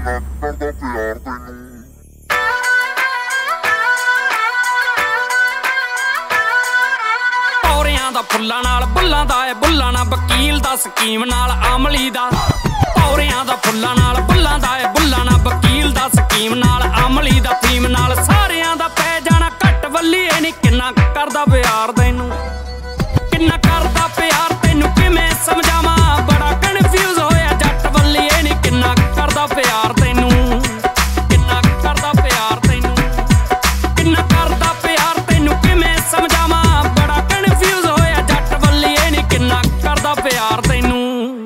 ਕਰਦਾ ਪਿਆਰ ਤੈਨੂੰ। ਪੌਰਿਆਂ ਦਾ ਫੁੱਲਾਂ ਨਾਲ, ਬੁੱਲਾਂ ਦਾ ਏ ਬੁੱਲਾਂ ਨਾਲ, ਵਕੀਲ ਦਾ ਸਕੀਮ ਨਾਲ, ਅਮਲੀ ਦਾ। ਪੌਰਿਆਂ ਦਾ ਫੁੱਲਾਂ ਨਾਲ, ਬੁੱਲਾਂ ਦਾ ਏ ਬੁੱਲਾਂ ਨਾਲ, ਵਕੀਲ ਦਾ ਸਕੀਮ ਨਾਲ, ਅਮਲੀ ਦਾ ਫੀਮ ਨਾਲ। ਸਾਰਿਆਂ ਦਾ ਪੈ ਜਾਣਾ ਘੱਟ ਵੱਲੀਏ ਨੀ ਕਿੰਨਾ ਕਰਦਾ ਪਿਆਰ ਤੈਨੂੰ, ਕਿੰਨਾ ਕਰਦਾ ਪਿਆਰ ਤੈਨੂੰ ਕਿਵੇਂ ਸਮਝਾਵਾਂ। ਬੜਾ ਕਨਫਿਊਜ਼ ਹੋਇਆ ਜੱਟ ਵੱਲੀਏ ਨੀ ਕਿੰਨਾ ਕਰਦਾ ਪਿਆਰ ਤੈਨੂੰ, ਕਿੰਨਾ ਕਰਦਾ ਪਿਆਰ ਤੈਨੂੰ, ਕਿੰਨਾ ਕਰਦਾ ਪਿਆਰ ਤੈਨੂੰ ਕਿਵੇਂ ਸਮਝਾਵਾਂ। ਬੜਾ ਕਨਫਿਊਜ਼ ਹੋਇਆ ਜੱਟ ਵੱਲੀਏ ਨੀ ਕਿੰਨਾ ਕਰਦਾ ਪਿਆਰ ਤੈਨੂੰ।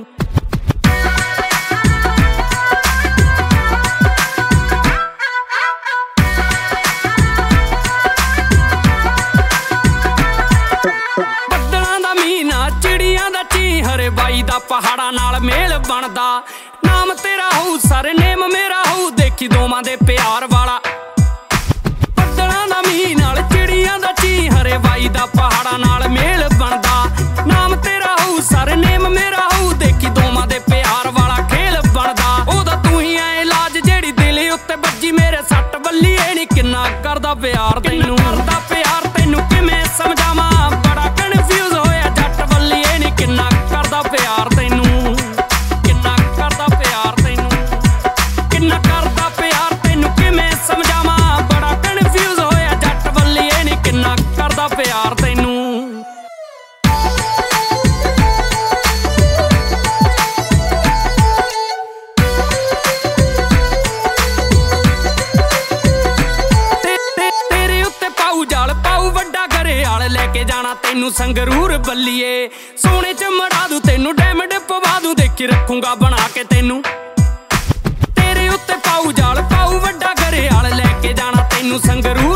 ਚਿੜੀਆਂ ਦਾ ਚੀਹਰੇ ਬਾਈ ਦਾ ਪਹਾੜਾਂ ਨਾਲ ਮੇਲ ਬਣਦਾ। ਨਾਮ ਤੇਰਾ ਹੋਊ ਸਾਰੇ ਨੇਮ ਮੇਰਾ ਹੋਊ, ਦੇਖੀ ਦੋਵਾਂ ਦੇ ਪਿਆਰ ਵਾਲਾ। ਬੱਦਲਾਂ ਦਾ ਮੀਂਹ ਨਾਲ ਚਿੜੀਆਂ ਦਾ ਚੀਹਰੇ ਬਾਈ ਦਾ ਪਹਾੜਾਂ ਨਾਲ ਮੇਲ ਬਣਦਾ। ਨਾਮ ਤੇਰਾ ਹੋਊ ਸਾਰੇ ਨੇਮ ਮੇਰਾ ਹੋਊ, ਦੇਖੀ ਦੋਵਾਂ ਦੇ ਪਿਆਰ ਵਾਲਾ ਖੇਲ ਬਣਦਾ। ਉਹਦਾ ਤੂੰ ਹੀ ਐ ਇਲਾਜ ਜਿਹੜੀ ਦਿਲ ਉੱਤੇ ਵੱਜੀ ਮੇਰੇ ਸੱਟ ਵੱਲੀਏ ਨੀ ਕਿੰਨਾ ਕਰਦਾ ਪਿਆਰ ਤੈਨੂੰ, ਕਰਦਾ ਪਿਆਰ ਤੈਨੂੰ ਕਿਵੇਂ ਸਮਝਾਵਾਂ। ਬੜਾ ਕਨਫਿਊਜ਼ ਹੋਇਆ ਜੱਟ ਵੱਲੀਏ ਨੀ ਕਿੰਨਾ ਕਰਦਾ ਪਿਆਰ ਤੈਨੂੰ, ਕਿੰਨਾ ਕਰਦਾ ਪਿਆਰ ਤੈਨੂੰ, ਕਿੰਨਾ ਕਰਦਾ ਪਿਆਰ ਤੈਨੂੰ ਕਿਵੇਂ ਸਮਝਾਵਾਂ। ਬੜਾ ਕਨਫਿਊਜ਼ ਹੋਇਆ ਜੱਟ ਵੱਲੀਏ ਨੀ ਕਿੰਨਾ ਕਰਦਾ ਪਿਆਰ ਤੈਨੂੰ। ਤੇਰੇ ਉੱਤੇ ਪਾਊ ਜਾਲ ਪਾਊ ਵੱਡਾ ਘਰਿਆਲ, ਲੈ ਕੇ ਜਾਣਾ ਤੈਨੂੰ ਸੰਗਰੂਰ ਬੱਲੀਏ। ਸੋਨੇ ਚ ਮੜਾ ਦੂ ਤੈਨੂੰ ਡਾਇਮੰਡ ਪਵਾ ਦੂ, ਦੇਖੀ ਰੱਖੂੰਗਾ ਬਣਾ ਕੇ ਤੈਨੂੰ। ਤੇਰੇ ਉੱਤੇ ਪਾਊ ਜਾਲ ਪਾਊ ਵੱਡਾ ਘਰਿਆਲ, ਲੈ ਕੇ ਜਾਣਾ ਤੈਨੂੰ ਸੰਗਰੂਰ